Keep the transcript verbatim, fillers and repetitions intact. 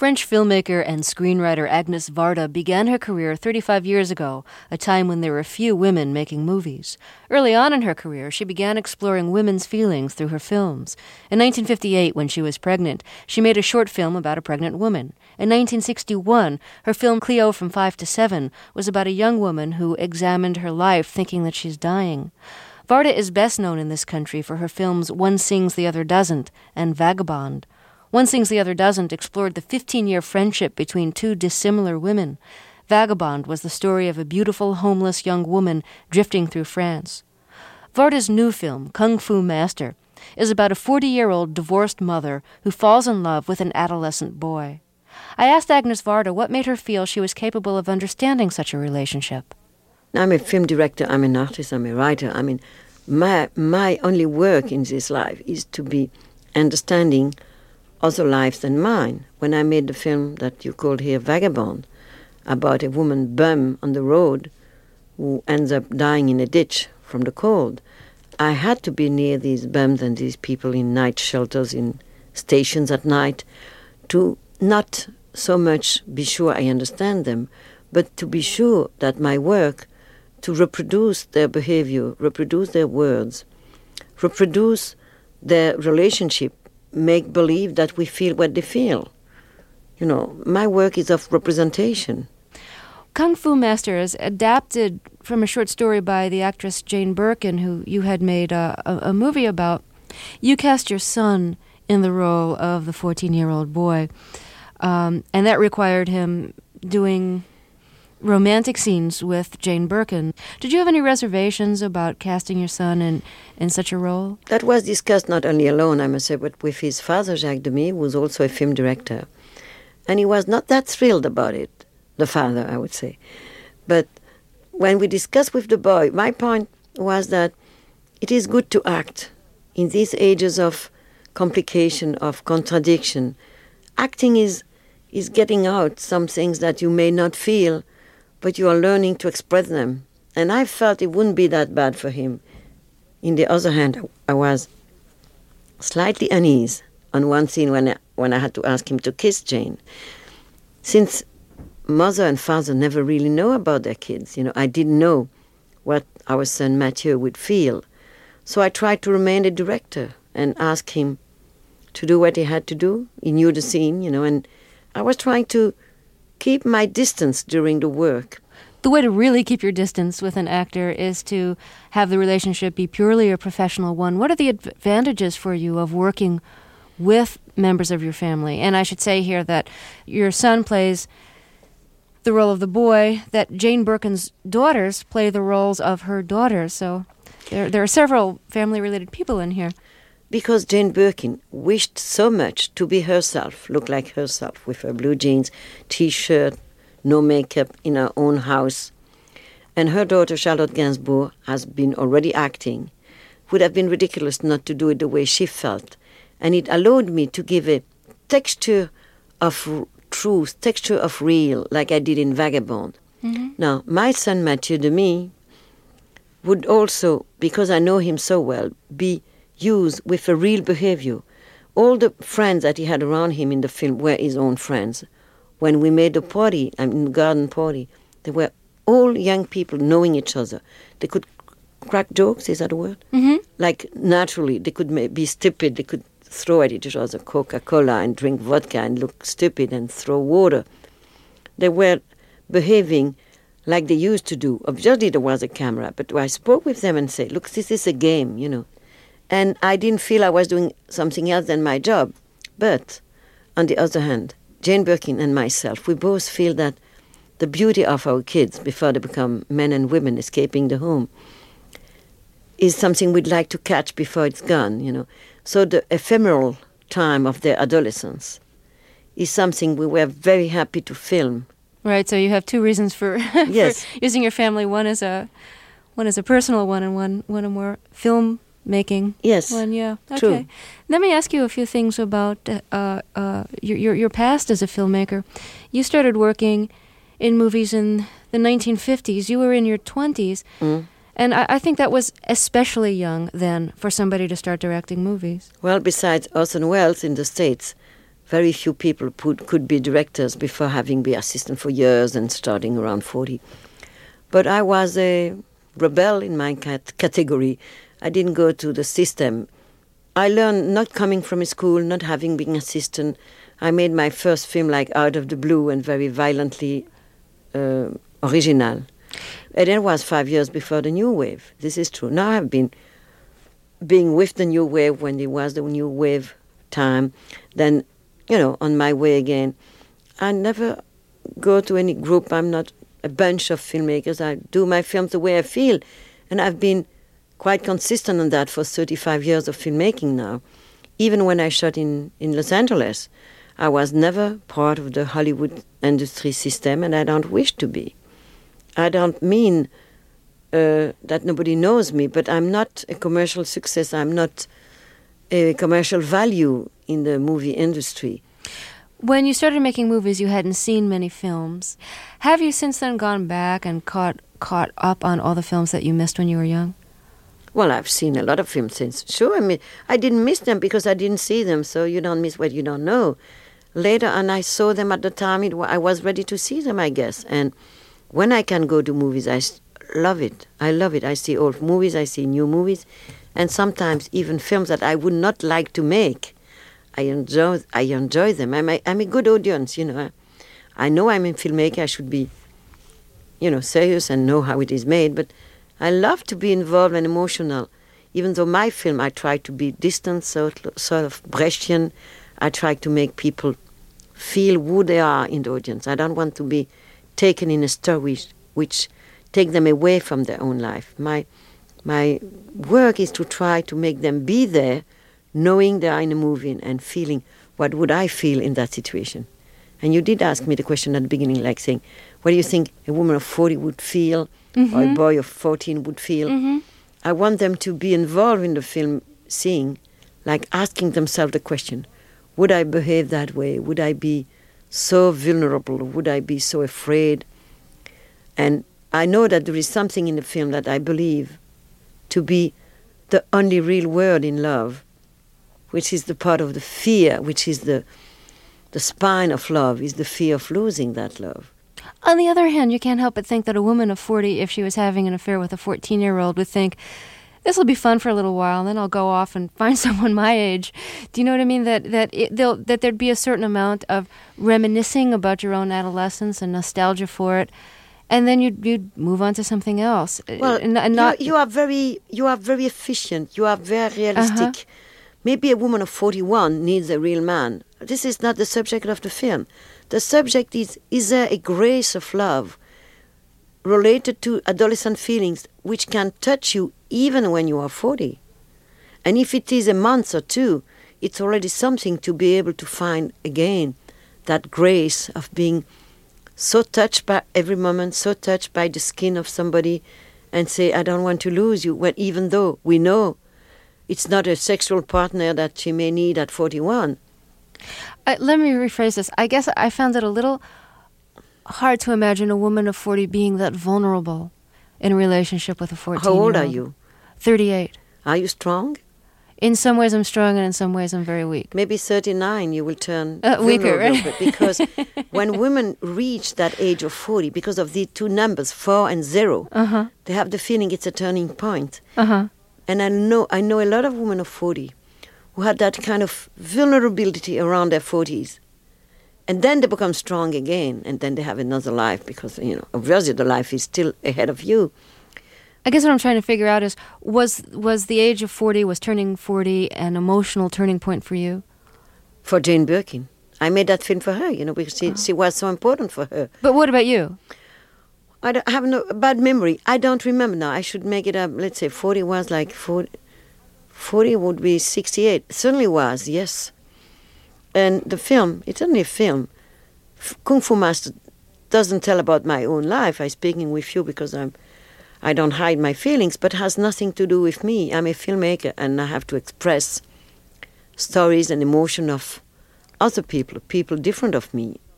French filmmaker and screenwriter Agnès Varda began her career thirty-five years ago, a time when there were few women making movies. Early on in her career, she began exploring women's feelings through her films. In nineteen fifty-eight, when she was pregnant, she made a short film about a pregnant woman. In nineteen sixty-one, her film Cleo from five to seven was about a young woman who examined her life thinking that she's dying. Varda is best known in this country for her films One Sings, the Other Doesn't and Vagabond. One Sings, the Other Doesn't explored the fifteen-year friendship between two dissimilar women. Vagabond was the story of a beautiful, homeless young woman drifting through France. Varda's new film, Kung Fu Master, is about a forty-year-old divorced mother who falls in love with an adolescent boy. I asked Agnès Varda what made her feel she was capable of understanding such a relationship. I'm a film director, I'm an artist, I'm a writer. I mean, my my only work in this life is to be understanding other lives than mine. When I made the film that you called here Vagabond, about a woman bum on the road who ends up dying in a ditch from the cold, I had to be near these bums and these people in night shelters, in stations at night, to not so much be sure I understand them, but to be sure that my work, to reproduce their behavior, reproduce their words, reproduce their relationship, make believe that we feel what they feel. You know, my work is of representation. Kung Fu Master is adapted from a short story by the actress Jane Birkin, who you had made a, a, a movie about. You cast your son in the role of the fourteen-year-old boy, um, and that required him doing romantic scenes with Jane Birkin. Did you have any reservations about casting your son in, in such a role? That was discussed not only alone, I must say, but with his father, Jacques Demy, who was also a film director. And he was not that thrilled about it, the father, I would say. But when we discussed with the boy, my point was that it is good to act. In these ages of complication, of contradiction, acting is, is getting out some things that you may not feel, but you are learning to express them. And I felt it wouldn't be that bad for him. In the other hand, I was slightly uneasy on one scene when I, when I had to ask him to kiss Jane. Since mother and father never really know about their kids, you know, I didn't know what our son Mathieu would feel. So I tried to remain a director and ask him to do what he had to do. He knew the scene, you know, and I was trying to keep my distance during the work. The way to really keep your distance with an actor is to have the relationship be purely a professional one. What are the advantages for you of working with members of your family? And I should say here that your son plays the role of the boy, that Jane Birkin's daughters play the roles of her daughters. So there, there are several family-related people in here. Because Jane Birkin wished so much to be herself, look like herself, with her blue jeans, T-shirt, no makeup, in her own house. And her daughter, Charlotte Gainsbourg, has been already acting. Would have been ridiculous not to do it the way she felt. And it allowed me to give a texture of r- truth, texture of real, like I did in Vagabond. Mm-hmm. Now, my son, Mathieu Demy, would also, because I know him so well, be used with a real behavior. All the friends that he had around him in the film were his own friends. When we made the party, I mean, garden party, they were all young people knowing each other. They could crack jokes, is that a word? Mm-hmm. Like, naturally, they could be stupid, they could throw at each other Coca-Cola and drink vodka and look stupid and throw water. They were behaving like they used to do. Obviously, there was a camera, but I spoke with them and said, look, this is a game, you know. And I didn't feel I was doing something else than my job. But, on the other hand, Jane Birkin and myself, we both feel that the beauty of our kids, before they become men and women escaping the home, is something we'd like to catch before it's gone, you know. So the ephemeral time of their adolescence is something we were very happy to film. Right, so you have two reasons for, yes. for using your family. One is a one is a personal one, and one, one a more film making yes, one, yeah. Okay. True. Let me ask you a few things about uh, uh, your, your your past as a filmmaker. You started working in movies in the nineteen fifties. You were in your twenties, mm. and I, I think that was especially young then for somebody to start directing movies. Well, besides Orson Welles in the States, very few people could, could be directors before having been assistant for years and starting around forty. But I was a rebel in my cat- category. I didn't go to the system. I learned not coming from a school, not having been assistant. I made my first film like out of the blue and very violently uh, original. And it was five years before the New Wave. This is true. Now I've been being with the New Wave when it was the New Wave time, then, you know, on my way again. I never go to any group. I'm not a bunch of filmmakers. I do my films the way I feel. And I've been quite consistent on that for thirty-five years of filmmaking now. Even when I shot in, in Los Angeles, I was never part of the Hollywood industry system, and I don't wish to be. I don't mean uh, that nobody knows me, but I'm not a commercial success. I'm not a commercial value in the movie industry. When you started making movies, you hadn't seen many films. Have you since then gone back and caught caught up on all the films that you missed when you were young? Well, I've seen a lot of films since. Sure, I mean, I didn't miss them because I didn't see them, so you don't miss what you don't know. Later, and I saw them at the time, it, I was ready to see them, I guess. And when I can go to movies, I love it. I love it. I see old movies, I see new movies, and sometimes even films that I would not like to make. I enjoy I enjoy them. I'm a, I'm a good audience, you know. I know I'm a filmmaker. I should be, you know, serious and know how it is made, but I love to be involved and emotional. Even though my film, I try to be distant, sort, sort of Brechtian. I try to make people feel who they are in the audience. I don't want to be taken in a story which, which take them away from their own life. My my work is to try to make them be there, knowing they are in a movie and feeling what would I feel in that situation. And you did ask me the question at the beginning, like saying, what do you think a woman of forty would feel, mm-hmm. or a boy of fourteen would feel? Mm-hmm. I want them to be involved in the film, seeing, like asking themselves the question, would I behave that way? Would I be so vulnerable? Would I be so afraid? And I know that there is something in the film that I believe to be the only real word in love, which is the part of the fear, which is the the spine of love, is the fear of losing that love. On the other hand, you can't help but think that a woman of forty, if she was having an affair with a fourteen-year-old, would think, this will be fun for a little while, and then I'll go off and find someone my age. Do you know what I mean? That that it, that there'd be a certain amount of reminiscing about your own adolescence and nostalgia for it, and then you'd you'd move on to something else. Well, and, and not you, you are very you are very efficient. You are very realistic. Uh-huh. Maybe a woman of forty-one needs a real man. This is not the subject of the film. The subject is, is there a grace of love related to adolescent feelings which can touch you even when you are forty? And if it is a month or two, it's already something to be able to find again that grace of being so touched by every moment, so touched by the skin of somebody, and say, I don't want to lose you, when even though we know it's not a sexual partner that she may need at forty-one. Uh, let me rephrase this. I guess I found it a little hard to imagine a woman of forty being that vulnerable in a relationship with a fourteen-year-old. How old are you? thirty-eight. Are you strong? In some ways I'm strong, and in some ways I'm very weak. Maybe thirty-nine you will turn uh, weaker, right? Because when women reach that age of forty, because of the two numbers, four and zero, uh-huh. they have the feeling it's a turning point. Uh-huh. And I know I know a lot of women of forty who had that kind of vulnerability around their forties. And then they become strong again, and then they have another life because, you know, obviously the life is still ahead of you. I guess what I'm trying to figure out is, was was the age of forty, was turning forty an emotional turning point for you? For Jane Birkin. I made that film for her, you know, because she, oh. she was so important for her. But what about you? I, don't, I have no bad memory. I don't remember now. I should make it up. Let's say forty was like forty. forty would be sixty-eight. It certainly was, yes. And the film, it's only a film. Kung Fu Master doesn't tell about my own life. I'm speaking with you because I'm, I don't hide my feelings, but has nothing to do with me. I'm a filmmaker, and I have to express stories and emotion of other people, people different of me.